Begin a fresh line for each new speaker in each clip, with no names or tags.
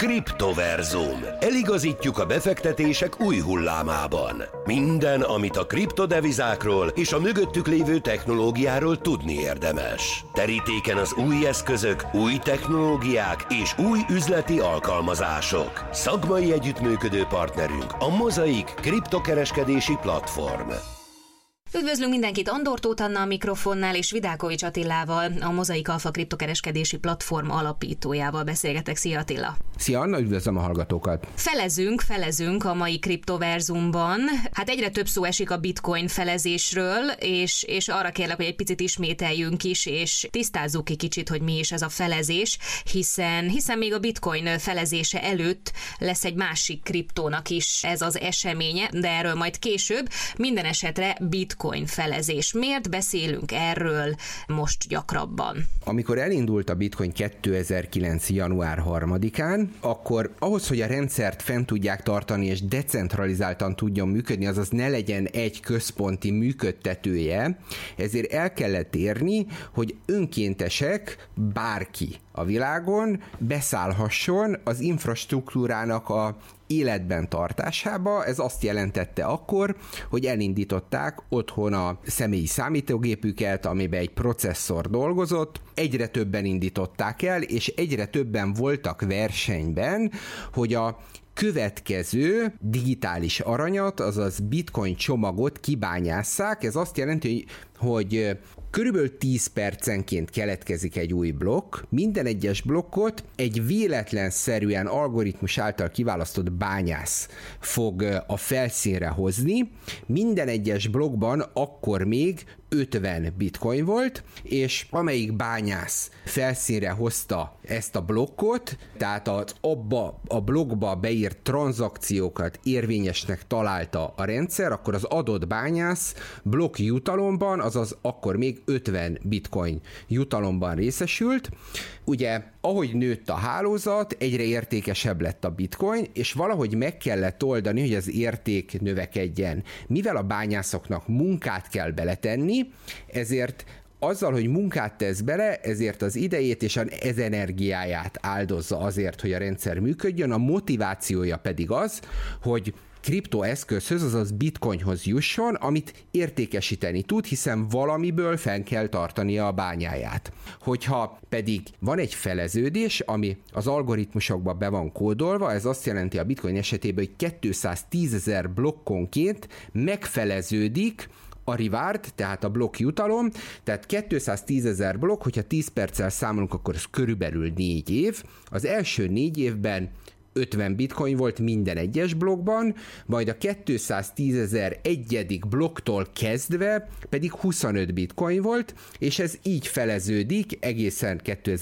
Kriptoverzum. Eligazítjuk a befektetések új hullámában. Minden, amit a kriptodevizákról és a mögöttük lévő technológiáról tudni érdemes. Terítéken az új eszközök, új technológiák és új üzleti alkalmazások. Szakmai együttműködő partnerünk a Mozaik kriptokereskedési platform.
Üdvözlünk mindenkit, Andor Tóth Anna a mikrofonnál, és Vidákovics Attilával, a Mozaik Alfa kriptokereskedési platform alapítójával beszélgetek. Szia Attila!
Szia Anna, üdvözlöm a hallgatókat!
Felezünk a mai kriptoverzumban. Hát egyre több szó esik a bitcoin felezésről, és arra kérlek, hogy egy picit ismételjünk is, és tisztázzuk ki kicsit, hogy mi is ez a felezés, hiszen még a bitcoin felezése előtt lesz egy másik kriptónak is ez az eseménye, de erről majd később. Minden esetre bitcoin felezés. Miért beszélünk erről most gyakrabban?
Amikor elindult a bitcoin 2009. január 3-án, akkor ahhoz, hogy a rendszert fent tudják tartani és decentralizáltan tudjon működni, azaz ne legyen egy központi működtetője, ezért el kellett érni, hogy önkéntesek, bárki a világon beszállhasson az infrastruktúrának a életben tartásába. Ez azt jelentette akkor, hogy elindították otthon a személyi számítógépüket, amiben egy processzor dolgozott, egyre többen indították el, és egyre többen voltak versenyben, hogy a következő digitális aranyat, azaz bitcoin csomagot kibányásszák. Ez azt jelenti, hogy körülbelül 10 percenként keletkezik egy új blokk. Minden egyes blokkot egy véletlenszerűen algoritmus által kiválasztott bányász fog a felszínre hozni. Minden egyes blokkban akkor még 50 bitcoin volt, és amelyik bányász felszínre hozta ezt a blokkot, tehát abba a blokkba beírt tranzakciókat érvényesnek találta a rendszer, akkor az adott bányász blokk jutalomban, azaz akkor még 50 bitcoin jutalomban részesült. Ugye, ahogy nőtt a hálózat, egyre értékesebb lett a bitcoin, és valahogy meg kellett oldani, hogy az érték növekedjen. Mivel a bányászoknak munkát kell beletenni, ezért azzal, hogy munkát tesz bele, ezért az idejét és az energiáját áldozza azért, hogy a rendszer működjön, a motivációja pedig az, hogy kriptoeszközhöz, azaz bitcoinhoz jusson, amit értékesíteni tud, hiszen valamiből fenn kell tartania a bányáját. Hogyha pedig van egy feleződés, ami az algoritmusokba be van kódolva, ez azt jelenti a bitcoin esetében, hogy 210 000 blokkonként megfeleződik a reward, tehát a blokk jutalom, tehát 210 000 blokk, hogyha 10 perccel számolunk, akkor ez körülbelül 4 év. Az első 4 évben 50 bitcoin volt minden egyes blokkban, majd a 210 000 egyedik blokktól kezdve pedig 25 bitcoin volt, és ez így feleződik egészen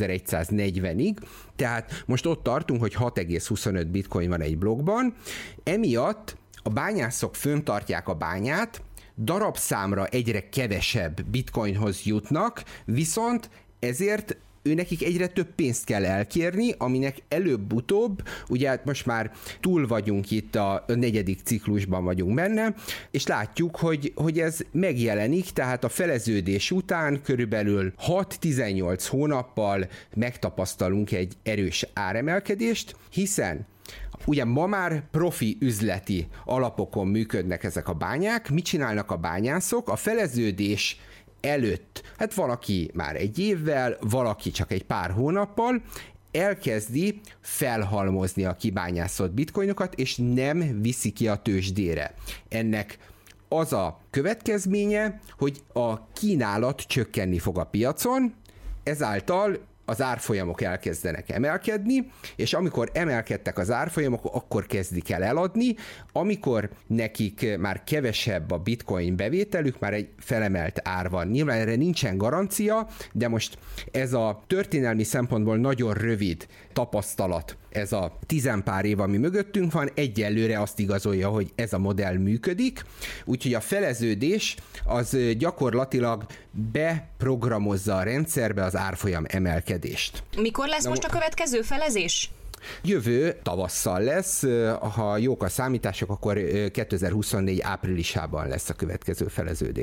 2140-ig, tehát most ott tartunk, hogy 6,25 bitcoin van egy blokkban, emiatt a bányászok föntartják a bányát, darabszámra egyre kevesebb bitcoinhoz jutnak, viszont ezért nekik egyre több pénzt kell elkérni, aminek előbb-utóbb, ugye hát most már túl vagyunk itt a 4. ciklusban vagyunk benne, és látjuk, hogy ez megjelenik, tehát a feleződés után körülbelül 6-18 hónappal megtapasztalunk egy erős áremelkedést, hiszen ugye ma már profi üzleti alapokon működnek ezek a bányák. Mit csinálnak a bányászok? A feleződés előtt, hát valaki már egy évvel, valaki csak egy pár hónappal elkezdi felhalmozni a kibányászott bitcoinokat, és nem viszi ki a tőzsdére. Ennek az a következménye, hogy a kínálat csökkenni fog a piacon, ezáltal az árfolyamok elkezdenek emelkedni, és amikor emelkedtek az árfolyamok, akkor kezdik el eladni, amikor nekik már kevesebb a bitcoin bevételük, már egy felemelt ár van. Nyilván erre nincsen garancia, de most ez a történelmi szempontból nagyon rövid tapasztalat, ez a 10 pár év, ami mögöttünk van, egyelőre azt igazolja, hogy ez a modell működik, úgyhogy a feleződés az gyakorlatilag beprogramozza a rendszerbe az árfolyam emelkedést.
Mikor lesz most a következő felezés?
Jövő tavasszal lesz, ha jók a számítások, akkor 2024 áprilisában lesz a következő feleződés.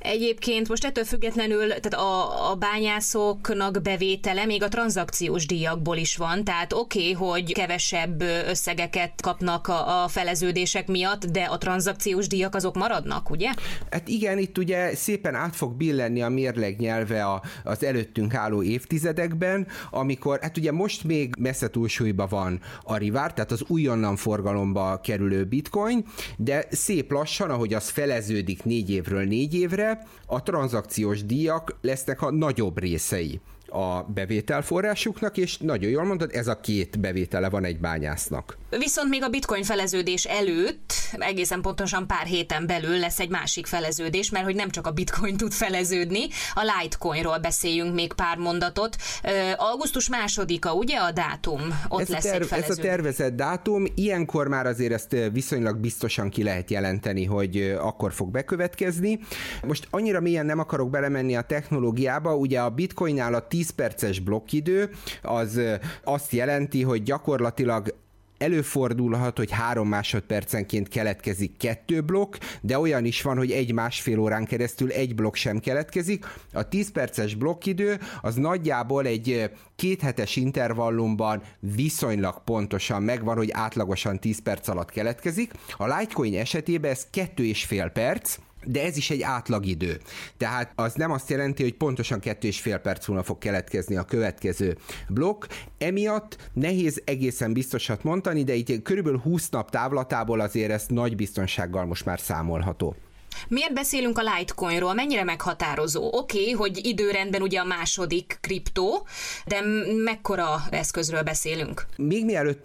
Egyébként most ettől függetlenül, tehát a bányászoknak bevétele még a tranzakciós díjakból is van, tehát oké, hogy kevesebb összegeket kapnak a feleződések miatt, de a tranzakciós díjak azok maradnak, ugye?
Hát igen, itt ugye szépen át fog billenni a mérleg nyelve az előttünk álló évtizedekben, amikor, hát ugye most még messze túlsúlyban van a Rivár, tehát az újonnan forgalomba kerülő bitcoin, de szép lassan, ahogy az feleződik 4 évről 4 évre, a tranzakciós díjak lesznek a nagyobb részei a bevételforrásuknak, és nagyon jól mondod, ez a 2 bevétele van egy bányásznak.
Viszont még a bitcoin feleződés előtt, egészen pontosan pár héten belül lesz egy másik feleződés, mert hogy nem csak a bitcoin tud feleződni, a Litecoinról beszéljünk még pár mondatot. Augusztus 2-a, ugye a dátum? Ott lesz egy feleződés. Ez a tervezett
dátum, ilyenkor már azért ezt viszonylag biztosan ki lehet jelenteni, hogy akkor fog bekövetkezni. Most annyira mélyen nem akarok belemenni a technológiába, ugye a bitcoinnál a 10 perces blokkidő az azt jelenti, hogy gyakorlatilag előfordulhat, hogy 3 másodpercenként keletkezik 2 blokk, de olyan is van, hogy 1-1,5 órán keresztül 1 blokk sem keletkezik. A 10 perces blokkidő az nagyjából egy 2 hetes intervallumban viszonylag pontosan megvan, hogy átlagosan 10 perc alatt keletkezik. A Litecoin esetében ez 2,5 perc, de ez is egy átlagidő. Tehát az nem azt jelenti, hogy pontosan 2,5 perc múlva fog keletkezni a következő blokk. Emiatt nehéz egészen biztosat mondani, de itt körülbelül 20 nap távlatából azért ez nagy biztonsággal most már számolható.
Miért beszélünk a Litecoinról? Mennyire meghatározó? Oké, hogy időrendben ugye a második kriptó, de mekkora eszközről beszélünk?
Még mielőtt,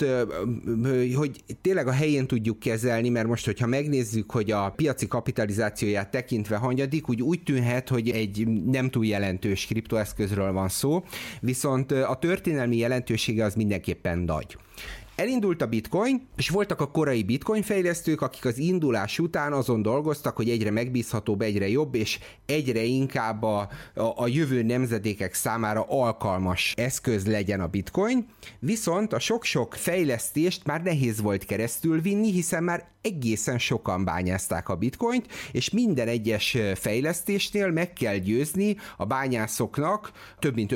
hogy tényleg a helyén tudjuk kezelni, mert most, hogyha megnézzük, hogy a piaci kapitalizációját tekintve hanyadik, úgy tűnhet, hogy egy nem túl jelentős kriptoeszközről van szó, viszont a történelmi jelentősége az mindenképpen nagy. Elindult a bitcoin, és voltak a korai bitcoin fejlesztők, akik az indulás után azon dolgoztak, hogy egyre megbízhatóbb, egyre jobb, és egyre inkább a jövő nemzedékek számára alkalmas eszköz legyen a bitcoin, viszont a sok-sok fejlesztést már nehéz volt keresztülvinni, hiszen már egészen sokan bányázták a bitcoint, és minden egyes fejlesztésnél meg kell győzni a bányászoknak több mint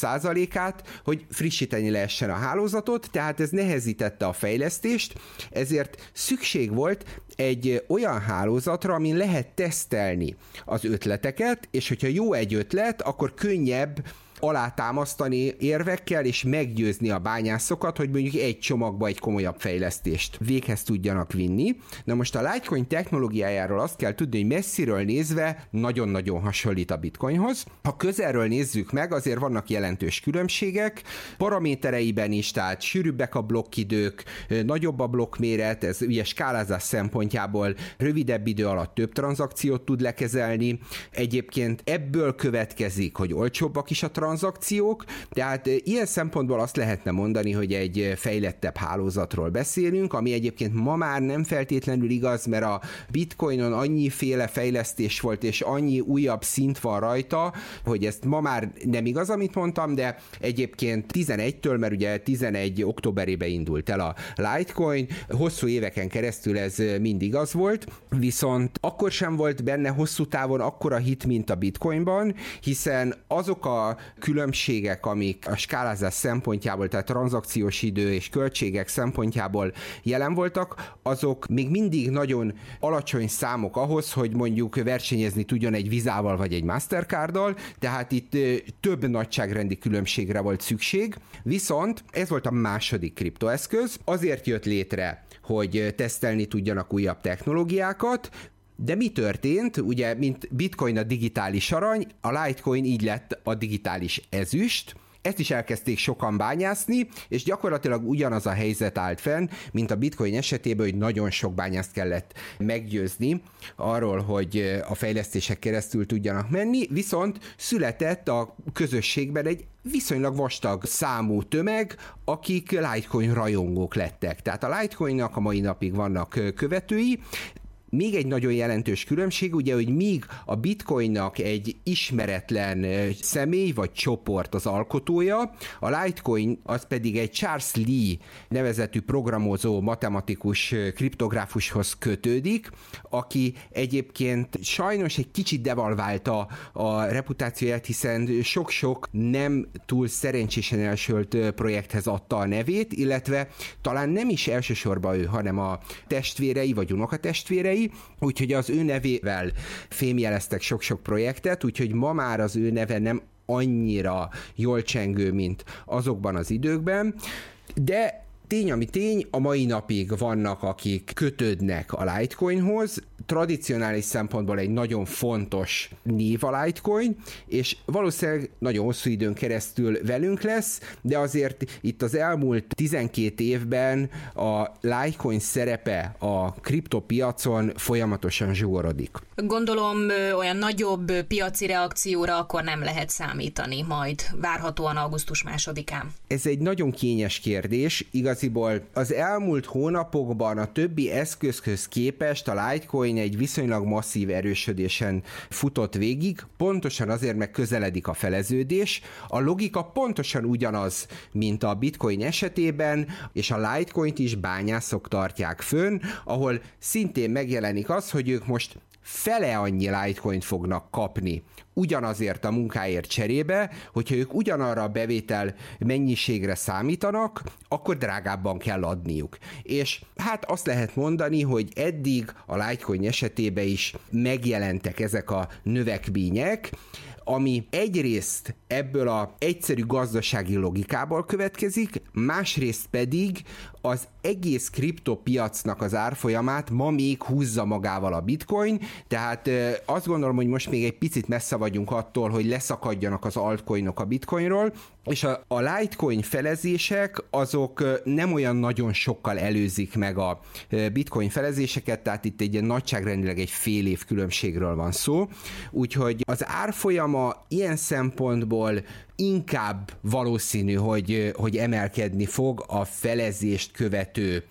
50%-át, hogy frissíteni lehessen a hálózatot, tehát ez nehezítette a fejlesztést, ezért szükség volt egy olyan hálózatra, amin lehet tesztelni az ötleteket, és hogyha jó egy ötlet, akkor könnyebb alátámasztani érvekkel, és meggyőzni a bányászokat, hogy mondjuk egy csomagba egy komolyabb fejlesztést véghez tudjanak vinni. Na most a Litecoin technológiájáról azt kell tudni, hogy messziről nézve nagyon-nagyon hasonlít a Bitcoinhoz. Ha közelről nézzük meg, azért vannak jelentős különbségek, paramétereiben is, tehát sűrűbbek a blokkidők, nagyobb a blokkméret, ez ugye skálázás szempontjából rövidebb idő alatt több tranzakciót tud lekezelni. Egyébként ebből következik, hogy olcsóbbak is a tranzakciók, tehát ilyen szempontból azt lehetne mondani, hogy egy fejlettebb hálózatról beszélünk, ami egyébként ma már nem feltétlenül igaz, mert a Bitcoinon annyiféle fejlesztés volt, és annyi újabb szint van rajta, hogy ezt ma már nem igaz, amit mondtam, de egyébként 11-től, mert ugye 11 októberében indult el a Litecoin, hosszú éveken keresztül ez mindig az volt, viszont akkor sem volt benne hosszú távon akkora hit, mint a Bitcoinban, hiszen azok a különbségek, amik a skálázás szempontjából, tehát tranzakciós idő és költségek szempontjából jelen voltak, azok még mindig nagyon alacsony számok ahhoz, hogy mondjuk versenyezni tudjon egy Visával vagy egy Mastercarddal, tehát itt több nagyságrendi különbségre volt szükség, viszont ez volt a második kriptoeszköz, azért jött létre, hogy tesztelni tudjanak újabb technológiákat. De mi történt? Ugye, mint Bitcoin a digitális arany, a Litecoin így lett a digitális ezüst. Ezt is elkezdték sokan bányászni, és gyakorlatilag ugyanaz a helyzet állt fenn, mint a Bitcoin esetében, hogy nagyon sok bányászt kellett meggyőzni arról, hogy a fejlesztések keresztül tudjanak menni, viszont született a közösségben egy viszonylag vastag számú tömeg, akik Litecoin rajongók lettek. Tehát a Litecoinnak a mai napig vannak követői. még egy nagyon jelentős különbség, ugye, hogy míg a bitcoinnak egy ismeretlen személy vagy csoport az alkotója, a Litecoin az pedig egy Charles Lee nevezetű programozó matematikus kriptográfushoz kötődik, aki egyébként sajnos egy kicsit devalválta a reputációját, hiszen sok-sok nem túl szerencsésen elsőlt projekthez adta a nevét, illetve talán nem is elsősorban ő, hanem a testvérei vagy unokatestvérei, úgyhogy az ő nevével fémjeleztek sok-sok projektet, úgyhogy ma már az ő neve nem annyira jól csengő, mint azokban az időkben, de tény, ami tény, a mai napig vannak, akik kötődnek a Litecoinhoz, tradicionális szempontból egy nagyon fontos név a Litecoin, és valószínűleg nagyon hosszú időn keresztül velünk lesz, de azért itt az elmúlt 12 évben a Litecoin szerepe a kriptopiacon folyamatosan zsugorodik.
Gondolom olyan nagyobb piaci reakcióra akkor nem lehet számítani majd, várhatóan augusztus 2-án.
Ez egy nagyon kényes kérdés, igaziból az elmúlt hónapokban a többi eszközhöz képest a Litecoin egy viszonylag masszív erősödésen futott végig, pontosan azért, mert közeledik a feleződés. A logika pontosan ugyanaz, mint a Bitcoin esetében, és a Litecoint is bányászok tartják fönn, ahol szintén megjelenik az, hogy ők most fele annyi Litecoint fognak kapni ugyanazért a munkáért cserébe, hogyha ők ugyanarra a bevétel mennyiségre számítanak, akkor drágábban kell adniuk. És hát azt lehet mondani, hogy eddig a Litecoin esetében is megjelentek ezek a növekmények, ami egyrészt ebből az egyszerű gazdasági logikából következik, másrészt pedig az egész kriptopiacnak az árfolyamát ma még húzza magával a Bitcoin, tehát azt gondolom, hogy most még egy picit messze vagyunk attól, hogy leszakadjanak az altcoinok a Bitcoinról, és a Litecoin felezések azok nem olyan nagyon sokkal előzik meg a Bitcoin felezéseket, tehát itt egy nagyságrendileg egy fél év különbségről van szó, úgyhogy az árfolyama ilyen szempontból inkább valószínű, hogy emelkedni fog a felezést követő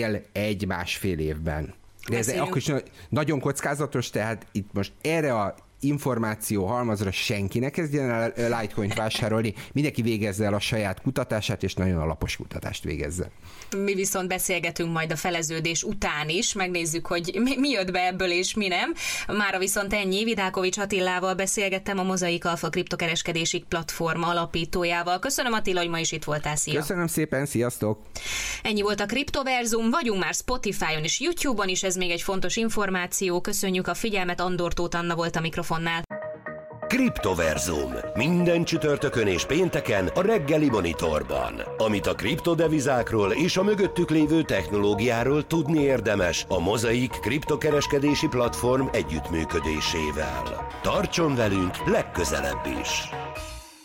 másfél évben. De ez akkor is nagyon kockázatos, tehát itt most erre a információ halmazra senki ne kezdjen el Litecoint vásárolni, mindenki végezze el a saját kutatását, és nagyon alapos kutatást végezze.
Mi viszont beszélgetünk majd a feleződés után is, megnézzük, hogy mi jött be ebből és mi nem. Mára viszont ennyi. Vidákovics Attilával beszélgettem, a Mozaik Alpha kriptokereskedési platform alapítójával. Köszönöm, Attila, hogy ma is itt voltál. Szia!
Köszönöm szépen, sziasztok!
Ennyi volt a Kriptoverzum, vagyunk már Spotify-on és YouTube-on is, ez még egy fontos információ. Köszönjük a figyelmet, Andor Tóth Anna volt a mikrofonnál.
Kriptoverzum. Minden csütörtökön és pénteken a reggeli Monitorban. Amit a kriptodevizákról és a mögöttük lévő technológiáról tudni érdemes a Mozaik kriptokereskedési platform együttműködésével. Tartson velünk legközelebb is!